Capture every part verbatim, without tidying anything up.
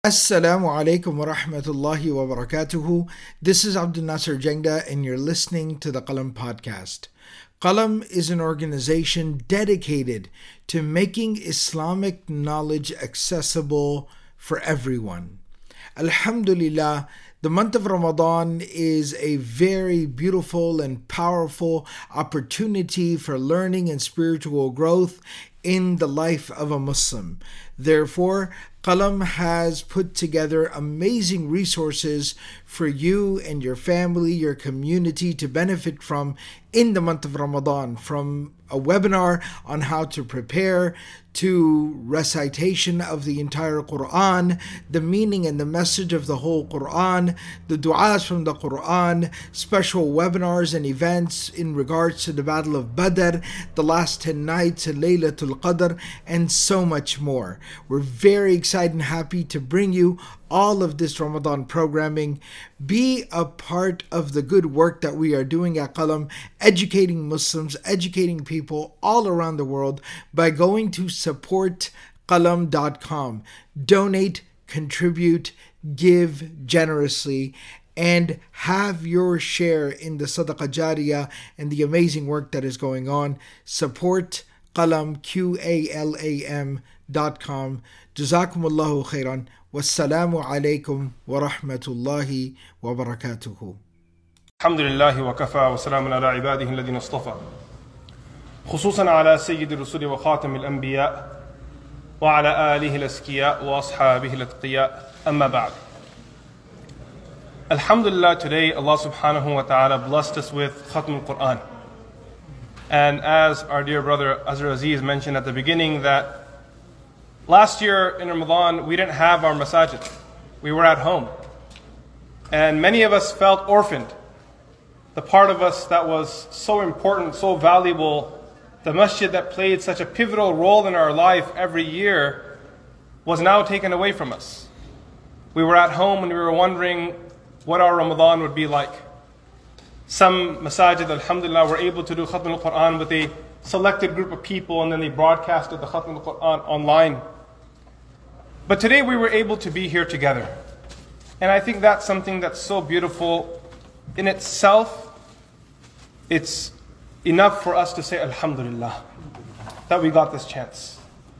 Assalamu alaikum wa rahmatullahi wa barakatuhu. This is Abdul Nasser Jengda, and you're listening to the Qalam podcast. Qalam is an organization dedicated to making Islamic knowledge accessible for everyone. Alhamdulillah, the month of Ramadan is a very beautiful and powerful opportunity for learning and spiritual growth in the life of a Muslim. Therefore, Qalam has put together amazing resources for you and your family, your community to benefit from in the month of Ramadan, from a webinar on how to prepare to recitation of the entire Quran, the meaning and the message of the whole Quran, the du'as from the Quran, special webinars and events in regards to the Battle of Badr, the last ten nights, Laylatul Qadr, and so much more. We're very excited and happy to bring you all of this Ramadan programming. Be a part of the good work that we are doing at Qalam, educating Muslims, educating people all around the world by going to support qalam dot com. Donate, contribute, give generously, and have your share in the Sadaqah Jariyah and the amazing work that is going on. Support Qalam, Q A L A M dot com. Jazakumullahu khairan. Wassalamu alaikum wa rahmatullahi wa barakatuhu. Alhamdulillah wa kafa wa salamun ala ibadihi alladhina istafa. خصوصا على سيد الرسل وخاتم الأنبياء وعلى آله الأزكياء وأصحابه الأتقياء أما بعد. Alhamdulillah, today Allah subhanahu wa ta'ala blessed us with Khatm al-Quran. And as our dear brother Azhar Aziz mentioned at the beginning, that last year in Ramadan we didn't have our masajid. We were at home. And many of us felt orphaned. The part of us that was so important, so valuable, the masjid that played such a pivotal role in our life every year, was now taken away from us. We were at home and we were wondering what our Ramadan would be like. Some masajid, alhamdulillah, were able to do Khatm al-Quran with a selected group of people, and then they broadcasted the Khatm al-Quran online. But today we were able to be here together. And I think that's something that's so beautiful in itself. It's enough for us to say alhamdulillah that we got this chance.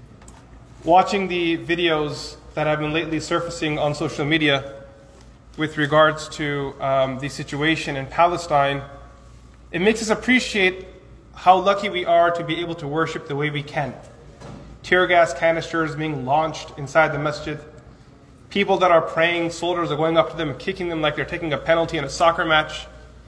Watching the videos that have been lately surfacing on social media with regards to um, the situation in Palestine, it makes us appreciate how lucky we are to be able to worship the way we can. Tear gas canisters being launched inside the masjid. People that are praying, soldiers are going up to them and kicking them like they're taking a penalty in a soccer match.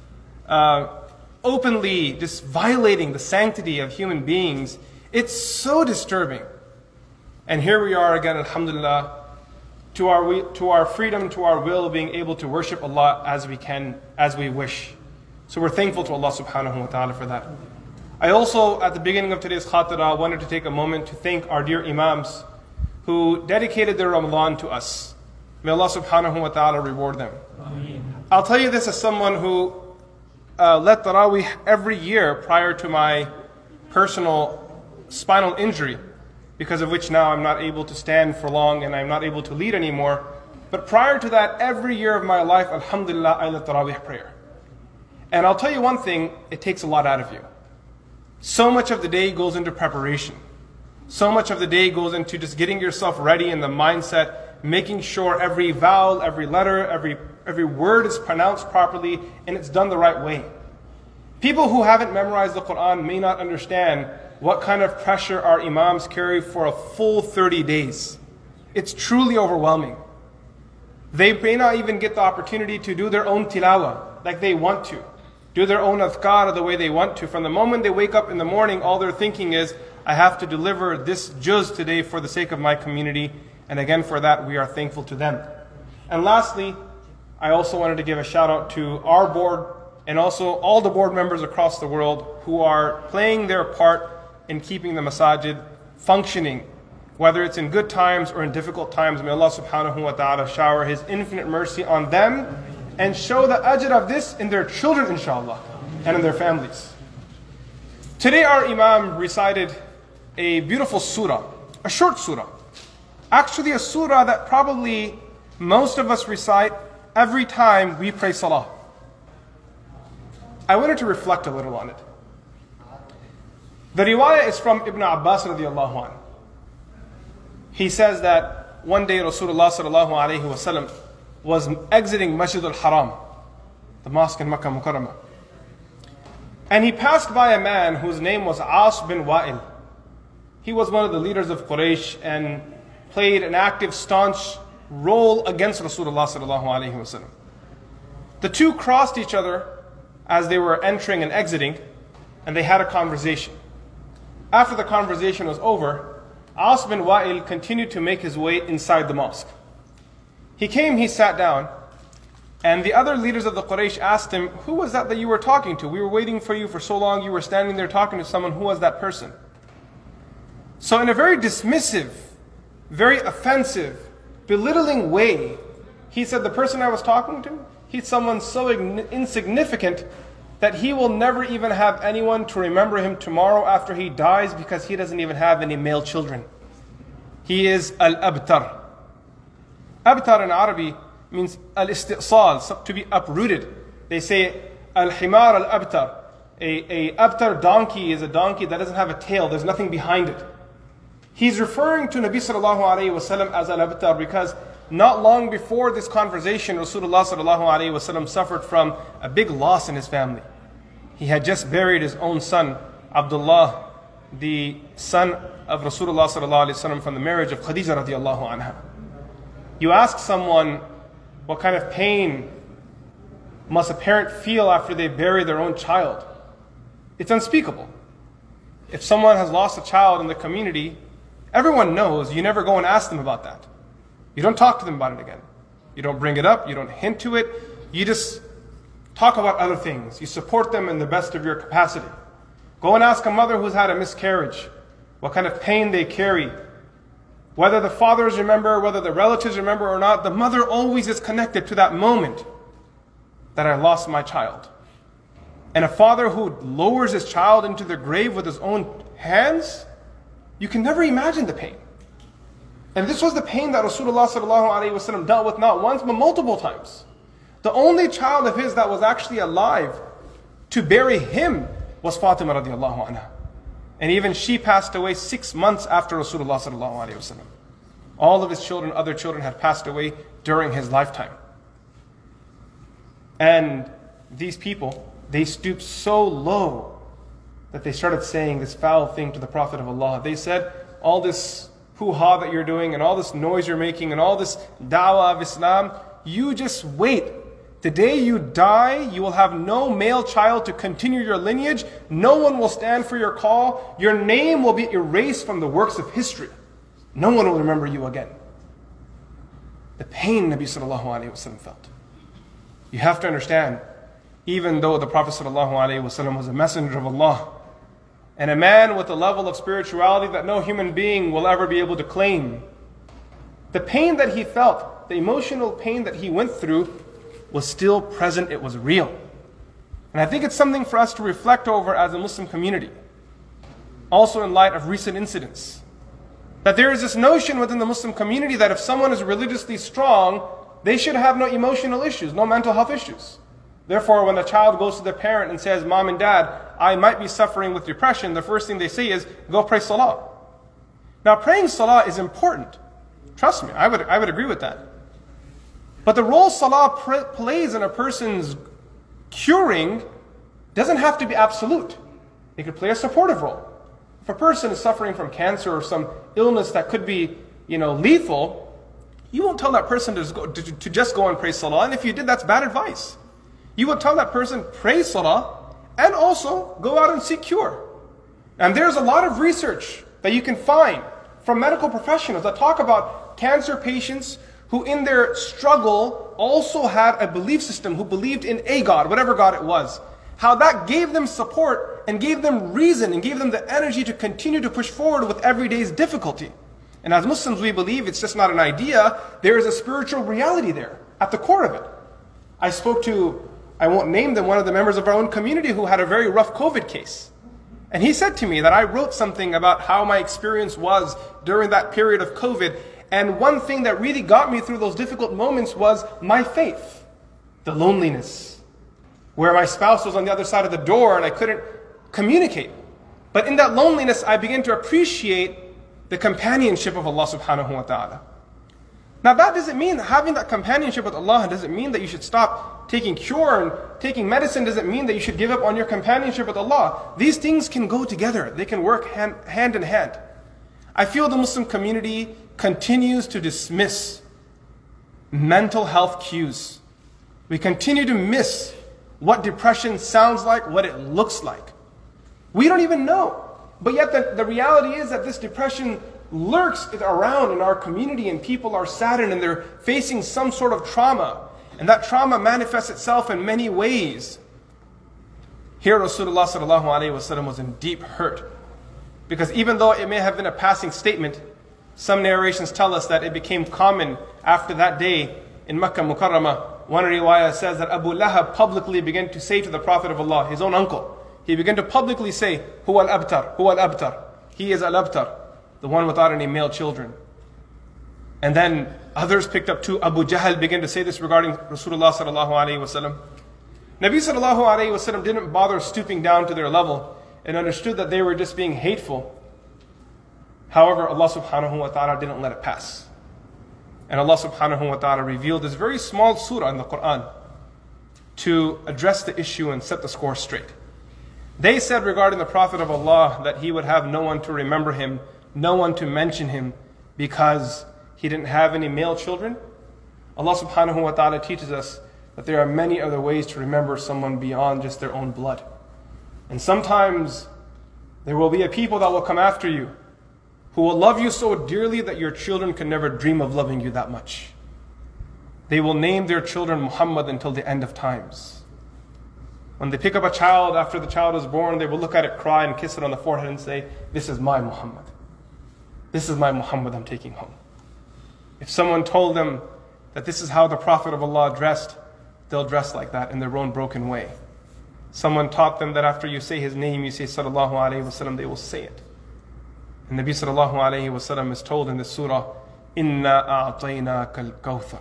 Uh, openly just violating the sanctity of human beings. It's so disturbing. And here we are again, alhamdulillah, to our, to our freedom, to our will, being able to worship Allah as we can, as we wish. So we're thankful to Allah subhanahu wa ta'ala for that. I also, at the beginning of today's khatira, wanted to take a moment to thank our dear imams who dedicated their Ramadan to us. May Allah subhanahu wa ta'ala reward them. Ameen. I'll tell you this as someone who uh, led Tarawih every year prior to my personal spinal injury, because of which now I'm not able to stand for long and I'm not able to lead anymore. But prior to that, every year of my life, alhamdulillah, I led Tarawih prayer. And I'll tell you one thing, it takes a lot out of you. So much of the day goes into preparation. So much of the day goes into just getting yourself ready in the mindset, making sure every vowel, every letter, every, every word is pronounced properly and it's done the right way. People who haven't memorized the Quran may not understand what kind of pressure our imams carry for a full thirty days. It's truly overwhelming. They may not even get the opportunity to do their own tilawah like they want to, do their own adhkar the way they want to. From the moment they wake up in the morning, all they're thinking is, I have to deliver this juz today for the sake of my community. And again, for that, we are thankful to them. And lastly, I also wanted to give a shout out to our board and also all the board members across the world who are playing their part in keeping the masajid functioning, whether it's in good times or in difficult times. May Allah subhanahu wa ta'ala shower His infinite mercy on them and show the ajr of this in their children, inshallah, and in their families. Today our imam recited a beautiful surah, a short surah. Actually a surah that probably most of us recite every time we pray salah. I wanted to reflect a little on it. The riwayah is from Ibn Abbas radiallahu anhu. He says that one day Rasulullah sallallahu alayhi wasallam was exiting Masjid al-Haram, the mosque in Makkah Mukarramah. And he passed by a man whose name was As bin Wa'il. He was one of the leaders of Quraysh and played an active, staunch role against Rasulullah sallallahu alayhi wasallam. The two crossed each other as they were entering and exiting, and they had a conversation. After the conversation was over, As bin Wa'il continued to make his way inside the mosque. He came, he sat down, and the other leaders of the Quraysh asked him, "Who was that that you were talking to? We were waiting for you for so long. You were standing there talking to someone. Who was that person?" So in a very dismissive, very offensive, belittling way, he said, "The person I was talking to, he's someone so insignificant that he will never even have anyone to remember him tomorrow after he dies because he doesn't even have any male children. He is al-abtar." Abtar in Arabic means al-isti'sal, to be uprooted. They say al-himar al-abtar. A, a abtar donkey is a donkey that doesn't have a tail, there's nothing behind it. He's referring to Nabi sallallahu alayhi wasallam as al-abtar because not long before this conversation, Rasulullah sallallahu alayhi wasallam suffered from a big loss in his family. He had just buried his own son, Abdullah, the son of Rasulullah sallallahu alayhi wasallam from the marriage of Khadija radiallahu anha. You ask someone what kind of pain must a parent feel after they bury their own child. It's unspeakable. If someone has lost a child in the community, everyone knows you never go and ask them about that. You don't talk to them about it again. You don't bring it up, you don't hint to it, you just talk about other things. You support them in the best of your capacity. Go and ask a mother who's had a miscarriage what kind of pain they carry. Whether the fathers remember, whether the relatives remember or not, the mother always is connected to that moment that I lost my child. And a father who lowers his child into the grave with his own hands, you can never imagine the pain. And this was the pain that Rasulullah sallallahu alaihi wasallam dealt with not once but multiple times. The only child of his that was actually alive to bury him was Fatima radiallahu anha. And even she passed away six months after Rasulullah sallallahu alaihi wasallam. All of his children, other children had passed away during his lifetime. And these people, they stooped so low that they started saying this foul thing to the Prophet of Allah. They said, all this hoo-ha that you're doing and all this noise you're making and all this da'wah of Islam, you just wait. The day you die, you will have no male child to continue your lineage. No one will stand for your call. Your name will be erased from the works of history. No one will remember you again. The pain Nabi sallallahu alayhi wasallam felt. You have to understand, even though the Prophet sallallahu alayhi wasallam was a messenger of Allah, and a man with a level of spirituality that no human being will ever be able to claim, the pain that he felt, the emotional pain that he went through, was still present, it was real. And I think it's something for us to reflect over as a Muslim community. Also in light of recent incidents. That there is this notion within the Muslim community that if someone is religiously strong, they should have no emotional issues, no mental health issues. Therefore, when a child goes to their parent and says, "Mom and Dad, I might be suffering with depression," the first thing they say is, "Go pray salah." Now praying salah is important. Trust me, I would, I would agree with that. But the role salah pr- plays in a person's curing doesn't have to be absolute. It could play a supportive role. If a person is suffering from cancer or some illness that could be, you know, lethal, you won't tell that person to just, go, to, to just go and pray salah. And if you did, that's bad advice. You would tell that person, pray salah, and also go out and seek cure. And there's a lot of research that you can find from medical professionals that talk about cancer patients who in their struggle also had a belief system, who believed in a God, whatever God it was. How that gave them support and gave them reason and gave them the energy to continue to push forward with every day's difficulty. And as Muslims, we believe it's just not an idea. There is a spiritual reality there at the core of it. I spoke to, I won't name them, one of the members of our own community who had a very rough COVID case. And he said to me that I wrote something about how my experience was during that period of COVID. And one thing that really got me through those difficult moments was my faith, the loneliness, where my spouse was on the other side of the door and I couldn't communicate. But in that loneliness, I began to appreciate the companionship of Allah subhanahu wa ta'ala. Now that doesn't mean that having that companionship with Allah doesn't mean that you should stop taking cure, and taking medicine doesn't mean that you should give up on your companionship with Allah. These things can go together. They can work hand, hand in hand. I feel the Muslim community continues to dismiss mental health cues. We continue to miss what depression sounds like, what it looks like. We don't even know. But yet the, the reality is that this depression lurks around in our community, and people are saddened and they're facing some sort of trauma. And that trauma manifests itself in many ways. Here Rasulullah sallallahu alaihi wasallam was in deep hurt. Because even though it may have been a passing statement, some narrations tell us that it became common after that day in Makkah Mukarramah. One riwayah says that Abu Lahab publicly began to say to the Prophet of Allah, his own uncle, he began to publicly say, Huwa al-abtar, Huwa al-abtar. He is al-abtar, the one without any male children. And then others picked up too. Abu Jahl began to say this regarding Rasulullah sallallahu alaihi wasallam. Nabi sallallahu alaihi wasallam didn't bother stooping down to their level and understood that they were just being hateful. However, Allah subhanahu wa ta'ala didn't let it pass. And Allah subhanahu wa ta'ala revealed this very small surah in the Quran to address the issue and set the score straight. They said regarding the Prophet of Allah that he would have no one to remember him, no one to mention him, because he didn't have any male children. Allah subhanahu wa ta'ala teaches us that there are many other ways to remember someone beyond just their own blood. And sometimes there will be a people that will come after you who will love you so dearly that your children can never dream of loving you that much. They will name their children Muhammad until the end of times. When they pick up a child after the child is born, they will look at it, cry, and kiss it on the forehead and say, "This is my Muhammad. This is my Muhammad I'm taking home." If someone told them that this is how the Prophet of Allah dressed, they'll dress like that in their own broken way. Someone taught them that after you say his name, you say sallallahu alayhi wasallam, they will say it. And Nabi sallallahu alayhi wasallam is told in the surah, "Inna a'tainaka al-kawthar."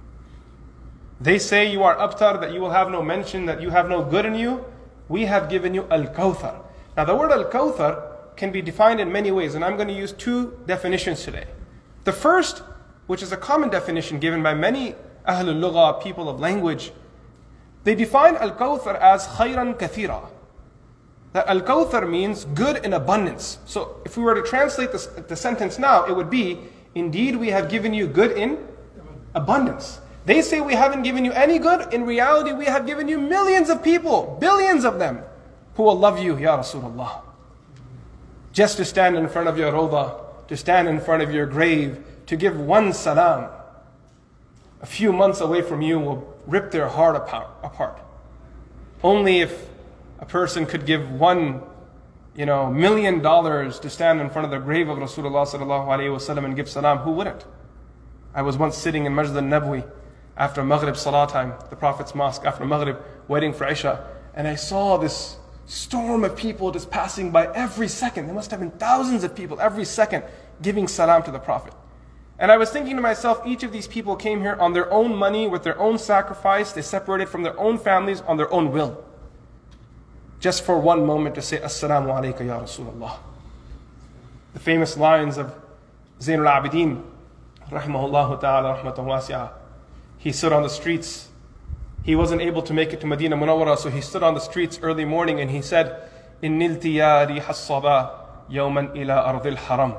They say you are abtar, that you will have no mention, that you have no good in you. We have given you al-kawthar. Now the word al-kawthar can be defined in many ways, and I'm going to use two definitions today. The first, which is a common definition given by many ahlul lugha, people of language, they define al-kawthar as khayran kathira. That al-kawthar means good in abundance. So if we were to translate this, the sentence now, it would be, indeed we have given you good in abundance. They say we haven't given you any good. In reality, we have given you millions of people, billions of them, who will love you, Ya Rasulullah. Just to stand in front of your rawdah, to stand in front of your grave, to give one salam, a few months away from you will rip their heart apart. Only if a person could give one, you know, million dollars to stand in front of the grave of Rasulullah sallallahu alaihi wasallam and give salam, who wouldn't? I was once sitting in Masjid al-Nabawi after Maghrib Salah time, the Prophet's mosque, after Maghrib, waiting for Isha, and I saw this storm of people just passing by every second. There must have been thousands of people every second giving salam to the Prophet. And I was thinking to myself, each of these people came here on their own money, with their own sacrifice. They separated from their own families on their own will, just for one moment to say, Assalamu alayka ya Rasulullah. The famous lines of Zain al-Abidin, rahimahullah ta'ala, rahmatan wasi'ah. He stood on the streets. He wasn't able to make it to Medina Munawwara, so he stood on the streets early morning and he said, Innilti ya riha as-sabah yawman ila ardil haram.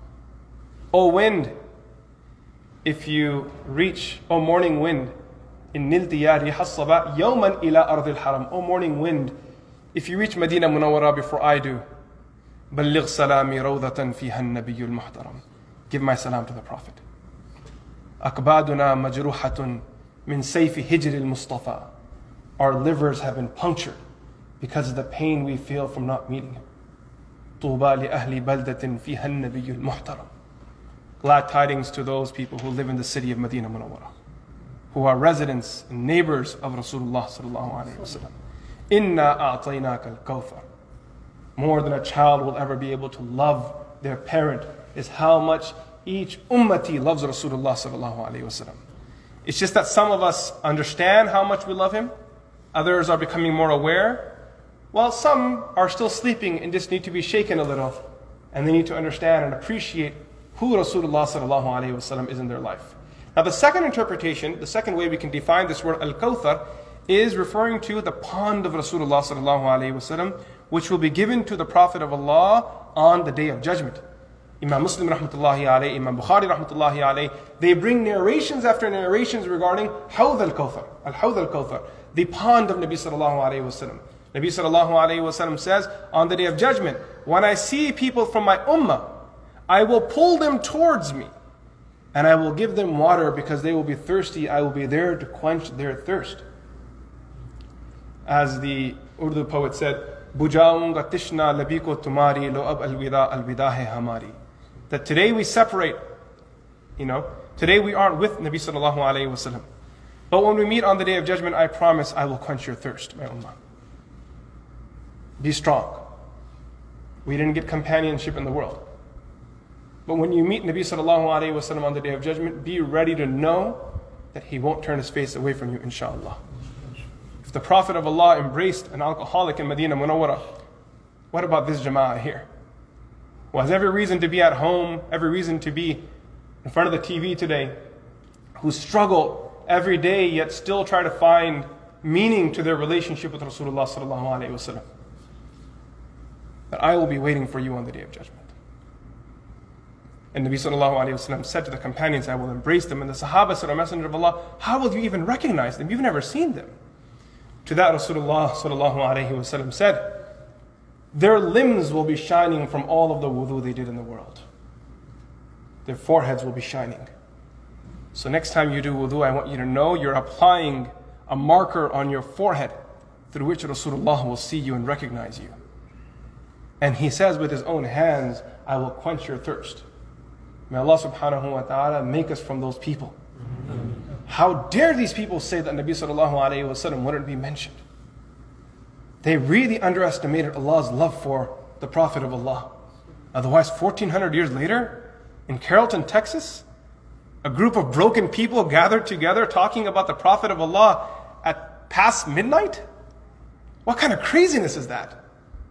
O wind, if you reach, O morning wind, Innilti ya riha as-sabah yawman ila ardil haram. O morning wind, if you reach Medina Munawwara before I do, Balligh salami rawdatan fiha an-nabiyyul muhtaram. Give my salam to the Prophet. Akbaduna majruhatun min sayfi hijr al-Mustafa. Our livers have been punctured because of the pain we feel from not meeting him. Tuba li ahli baldatin fiha an-nabiyyul muhtaram. Glad tidings to those people who live in the city of Medina Munawwara, who are residents and neighbors of Rasulullah sallallahu alaihi wasallam. Inna a'tainaka al-kawthar. More than a child will ever be able to love their parent is how much each ummati loves Rasulullah sallallahu alayhi wasallam. It's just that some of us understand how much we love him. Others are becoming more aware. While some are still sleeping and just need to be shaken a little. And they need to understand and appreciate who Rasulullah sallallahu alayhi wasallam is in their life. Now the second interpretation, the second way we can define this word Al-Kawthar, is referring to the pond of Rasulullah sallallahu alayhi wasallam, which will be given to the Prophet of Allah on the Day of Judgment. Imam Muslim rahmatullahi alayhi, Imam Bukhari rahmatullahi alayhi, they bring narrations after narrations regarding Hawd al-Kawthar, al-Hawd al-Kawthar, the pond of Nabi sallallahu alayhi wasallam. Nabi sallallahu alayhi wasallam says, on the Day of Judgment, when I see people from my ummah, I will pull them towards me, and I will give them water because they will be thirsty. I will be there to quench their thirst. As the Urdu poet said, Bujaunga tishna labiko tumari lo ab alwida alwidahe hamari. That today we separate, you know, today we aren't with Nabi sallallahu alayhi wasallam. But when we meet on the Day of Judgment, I promise I will quench your thirst, my ummah. Be strong. We didn't get companionship in the world. But when you meet Nabi sallallahu alayhi wasallam on the Day of Judgment, be ready to know that he won't turn his face away from you, inshallah. If the Prophet of Allah embraced an alcoholic in Medina Munawwara, what about this jama'ah here? Who has every reason to be at home, every reason to be in front of the T V today, who struggle every day yet still try to find meaning to their relationship with Rasulullah sallallahu alayhi wasallam. That I will be waiting for you on the Day of Judgment. And Nabi sallallahu alayhi wasallam said to the companions, I will embrace them. And the Sahaba said, O Messenger of Allah, how will you even recognize them? You've never seen them. To that Rasulullah sallallahu alayhi wasallam said, their limbs will be shining from all of the wudu they did in the world. Their foreheads will be shining. So next time you do wudu, I want you to know you're applying a marker on your forehead through which Rasulullah will see you and recognize you. And he says with his own hands, I will quench your thirst. May Allah subhanahu wa ta'ala make us from those people. How dare these people say that Nabi sallallahu alayhi wa sallam wouldn't be mentioned? They really underestimated Allah's love for the Prophet of Allah. Otherwise, fourteen hundred years later, in Carrollton, Texas, a group of broken people gathered together talking about the Prophet of Allah at past midnight? What kind of craziness is that?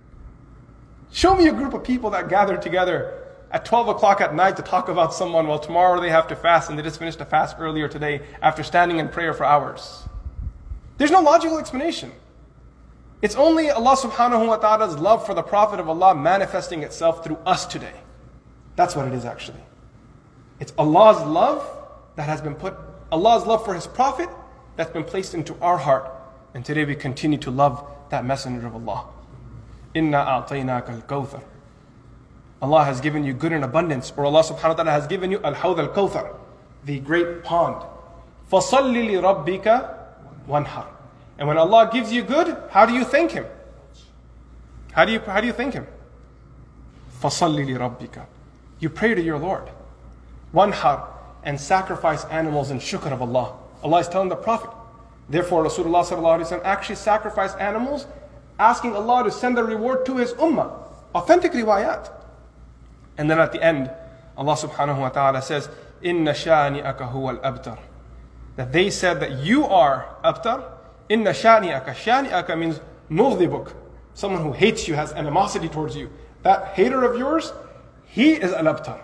Show me a group of people that gathered together at twelve o'clock at night to talk about someone while tomorrow they have to fast and they just finished a fast earlier today after standing in prayer for hours. There's no logical explanation. It's only Allah subhanahu wa ta'ala's love for the Prophet of Allah manifesting itself through us today. That's what it is actually. It's Allah's love that has been put, Allah's love for His Prophet that's been placed into our heart. And today we continue to love that messenger of Allah. Inna a'tainaka al-kawthar. Allah has given you good in abundance, or Allah subhanahu wa ta'ala has given you al-hawd al-kawthar, the great pond. فَصَلِّ لِرَبِّكَ وَانْحَرْ. And when Allah gives you good, how do you thank Him? How do you, how do you thank Him? فَصَلِّ لِرَبِّكَ. You pray to your Lord. Wanhar, and sacrifice animals in shukr of Allah. Allah is telling the Prophet. Therefore, Rasulullah sallallahu alaihi wasallam actually sacrificed animals, asking Allah to send the reward to His ummah. Authentic riwayat. And then at the end, Allah subhanahu wa ta'ala says, Inna shani'aka huwa al-abtar. That they said that you are abtar. Inna shani'aka. Shani'aka means mughdibuk. Someone who hates you, has animosity towards you. That hater of yours, he is al-abtar.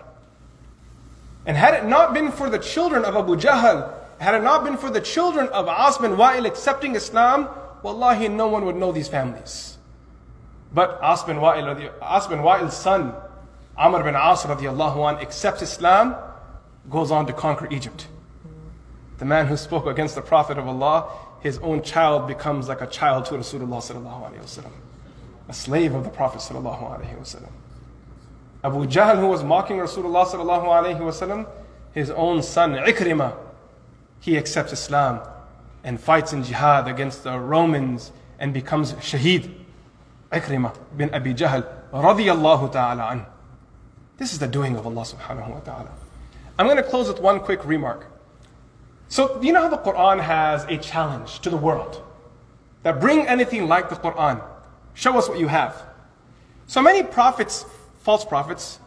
And had it not been for the children of Abu Jahl, had it not been for the children of As bin Wa'il accepting Islam, wallahi no one would know these families. But As bin Wa'il, As bin Wa'il's son, Amr bin As radiallahu anh, accepts Islam, goes on to conquer Egypt. The man who spoke against the Prophet of Allah, his own child becomes like a child to Rasulullah sallallahu alayhi wa sallam. A slave of the Prophet sallallahu alayhi wa sallam. Abu Jahl, who was mocking Rasulullah sallallahu alayhi wa sallam, his own son Ikrimah, he accepts Islam and fights in jihad against the Romans and becomes shaheed. Ikrimah bin Abi Jahl radiyallahu ta'ala an. This is the doing of Allah subhanahu wa ta'ala. I'm going to close with one quick remark. So, you know how the Quran has a challenge to the world? That bring anything like the Quran. Show us what you have. So many prophets, false prophets,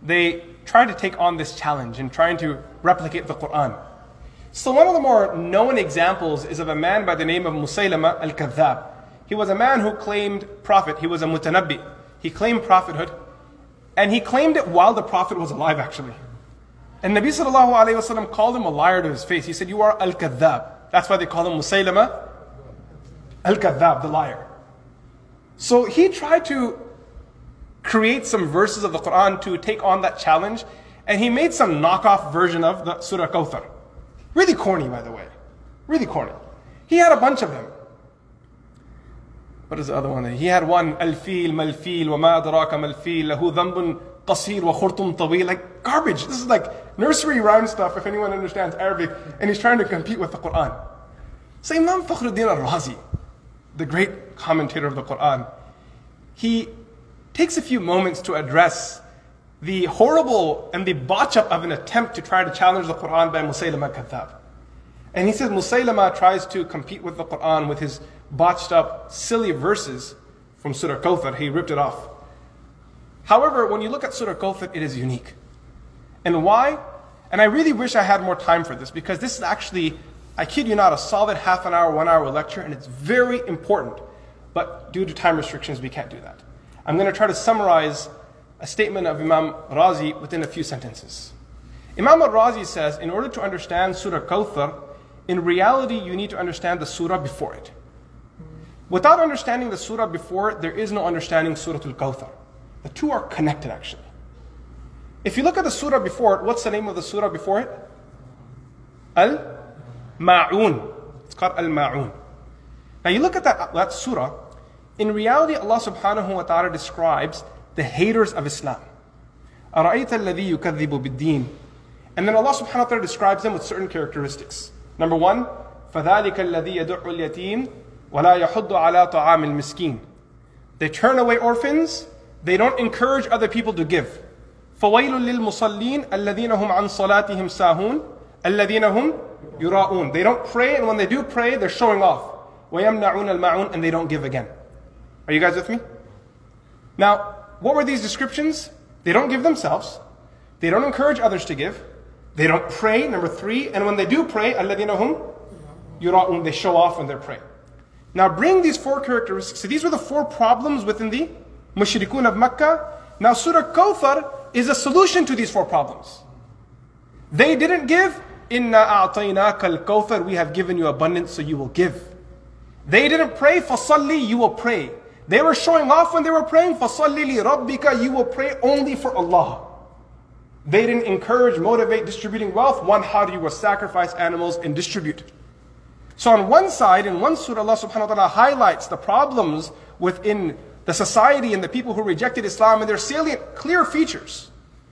they tried to take on this challenge in trying to replicate the Quran. So one of the more known examples is of a man by the name of Musaylama al-Kadhab. He was a man who claimed prophet. He was a mutanabbi. He claimed prophethood. And he claimed it while the prophet was alive, actually. And Nabi sallallahu alayhi wa sallam called him a liar to his face. He said, you are al-Kadhab. That's why they call him Musaylama al-Kadhab, the liar. So he tried to create some verses of the Quran to take on that challenge. And he made some knockoff version of the Surah Kawthar. Really corny, by the way. Really corny. He had a bunch of them. What is the other one? He had one, Al-Fil, Mal-Fil, wa ma adraka Mal-Fil, lahu dhanbun qasir wa khurtum tawil. Like garbage. This is like nursery rhyme stuff, if anyone understands Arabic. And he's trying to compete with the Quran. So Imam Fakhruddin al-Razi, the great commentator of the Quran, he takes a few moments to address the horrible and the botch up of an attempt to try to challenge the Quran by Musaylama al-Kadhab. And he says Musaylama tries to compete with the Quran with his botched up, silly verses from Surah Kawthar. He ripped it off. However, when you look at Surah Kawthar, it is unique. And why? And I really wish I had more time for this, because this is actually, I kid you not, a solid half an hour, one hour lecture, and it's very important. But due to time restrictions, we can't do that. I'm going to try to summarize a statement of Imam Razi within a few sentences. Imam al-Razi says, in order to understand Surah Kawthar, in reality, you need to understand the surah before it. Without understanding the surah before it, there is no understanding Surah Al-Kawthar. The two are connected, actually. If you look at the surah before it, what's the name of the surah before it? Al-Ma'un. It's called Al-Ma'un. Now you look at that, that surah, in reality, Allah subhanahu wa ta'ala describes the haters of Islam. أَرَأَيْتَ الَّذِي يُكَذِّبُ بِالدِّينِ. And then Allah subhanahu wa ta'ala describes them with certain characteristics. Number one, فَذَلِكَ الَّذِي يَدُعُّ الْيَتِيمِ وَلَا يَحُضُّ عَلَىٰ طَعَامِ الْمِسْكِينِ. They turn away orphans, they don't encourage other people to give. فَوَيْلٌ لِلْمُصَلِّينَ الَّذِينَ هُمْ عَنْ صَلَاتِهِمْ سَاهُونَ الَّذِينَ هُمْ يُرَاءُونَ. They don't pray, and when they do pray, they're showing off. وَيَمْنَعُونَ الْمَعُونَ. And they don't give again. Are you guys with me? Now, what were these descriptions? They don't give themselves. They don't encourage others to give. They don't pray, number three. And when they do pray, الَّذِينَ هُمْ يُرَاءُونَ. They show off when they pray. Now bring these four characteristics. So these were the four problems within the Mushrikun of Makkah. Now Surah Kawthar is a solution to these four problems. They didn't give. إِنَّا أَعْطَيْنَاكَ الْكَوْثَرَ. We have given you abundance, so you will give. They didn't pray. فَصَلِّ. You will pray. They were showing off when they were praying. فَصَلِّ لِرَبِّكَ. You will pray only for Allah. They didn't encourage, motivate distributing wealth. One, how do you will sacrifice animals and distribute. So on one side, in one surah, Allah subhanahu wa ta'ala highlights the problems within the society and the people who rejected Islam and their salient, clear features.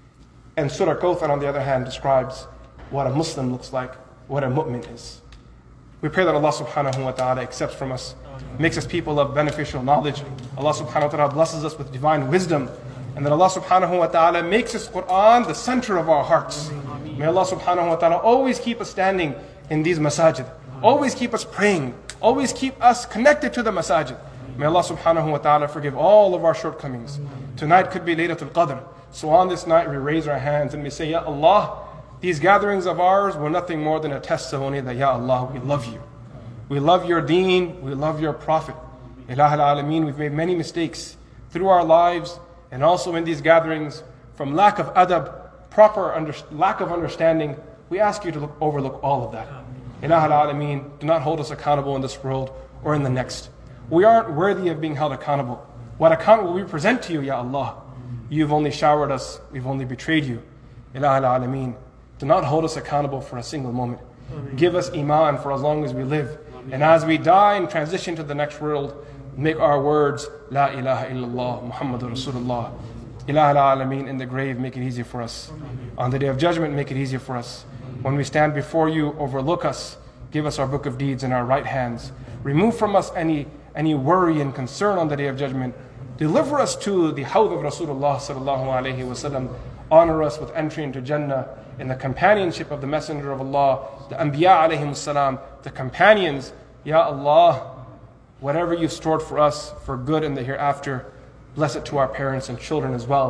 And Surah Kawthar, on the other hand, describes what a Muslim looks like, what a mu'min is. We pray that Allah subhanahu wa ta'ala accepts from us, makes us people of beneficial knowledge. Allah subhanahu wa ta'ala blesses us with divine wisdom. And that Allah subhanahu wa ta'ala makes His Quran the center of our hearts. May Allah subhanahu wa ta'ala always keep us standing in these masajid. Always keep us praying. Always keep us connected to the masajid. May Allah subhanahu wa ta'ala forgive all of our shortcomings. Tonight could be Laylatul Qadr. So on this night we raise our hands and we say, Ya Allah, these gatherings of ours were nothing more than a testimony that, Ya Allah, we love you. We love your deen. We love your prophet. Ilah al-Alameen, we've made many mistakes through our lives and also in these gatherings. From lack of adab, proper under, lack of understanding, we ask you to look, overlook all of that. Ilah al-Alameen, do not hold us accountable in this world or in the next. We aren't worthy of being held accountable. What account will we present to you, Ya Allah? You've only showered us. We've only betrayed you. Ilah al-Alameen, do not hold us accountable for a single moment. Give us iman for as long as we live. And as we die and transition to the next world, make our words, La ilaha illallah, Muhammadur Rasulullah. Ilah al-Alameen, in the grave, make it easier for us. On the day of judgment, make it easier for us. When we stand before you, overlook us. Give us our book of deeds in our right hands. Remove from us any, any worry and concern on the day of judgment. Deliver us to the hawd of Rasulullah sallallahu alayhi wa sallam. Honor us with entry into Jannah in the companionship of the Messenger of Allah, the Anbiya alayhimus salam, the companions. Ya Allah, whatever you've stored for us for good in the hereafter, bless it to our parents and children as well.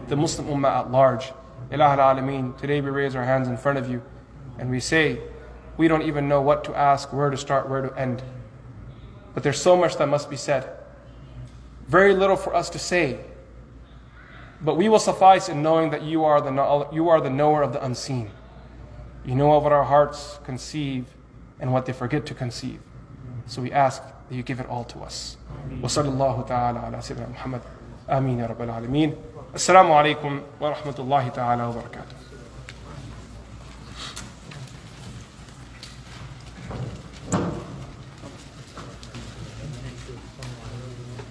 the Muslim Ummah at large. Ilah al-Alameen, today we raise our hands in front of you and we say, we don't even know what to ask, where to start, where to end. But there's so much that must be said. Very little for us to say. But we will suffice in knowing that you are the, you are the knower of the unseen. You know what our hearts conceive and what they forget to conceive. So we ask that you give it all to us. وصلى الله تعالى على سيدنا محمد آمين يا رب العالمين. السلام عليكم ورحمة الله تعالى وبركاته.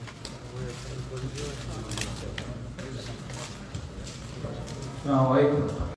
السلام عليكم.